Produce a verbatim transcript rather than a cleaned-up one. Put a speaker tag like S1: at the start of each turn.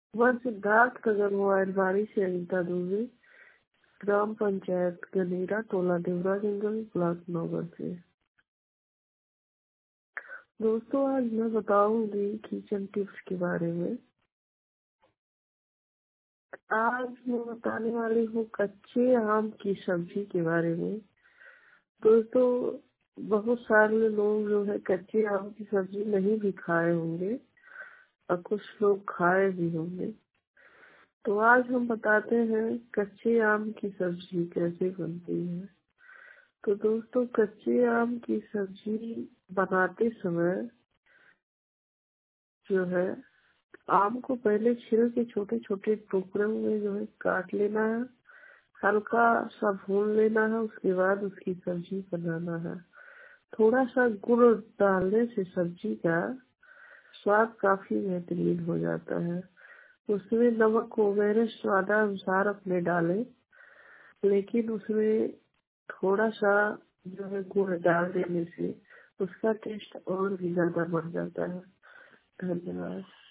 S1: वह सिद्धार्थ नगर मोबाइल बारी से अनिता दूबे, ग्राम पंचायत गनेरा, टोला देवरा जंगल, ब्लॉक नौगढ़ से। दोस्तों आज मैं बताऊंगी किचन टिप्स के बारे में। आज मैं बताने वाली हूँ कच्चे आम की सब्जी के बारे में। दोस्तों बहुत सारे लोग जो है कच्चे आम की सब्जी नहीं भी खाए होंगे और कुछ लोग खाए भी होंगे। तो आज हम बताते हैं कच्चे आम की सब्जी कैसे बनती है। तो दोस्तों कच्चे आम की सब्जी बनाते समय जो है आम को पहले छिल के छोटे छोटे टुकड़ों में जो है काट लेना है, हल्का सा भून लेना है, उसके बाद उसकी सब्जी बनाना है। थोड़ा सा गुड़ डालने से सब्जी का स्वाद काफी बेहतरीन हो जाता है। उसमें नमक वगैरह स्वादानुसार अपने डालें, लेकिन उसमें थोड़ा सा जो है गुड़ डाल देने से उसका टेस्ट और भी ज्यादा बढ़ जाता है। धन्यवाद।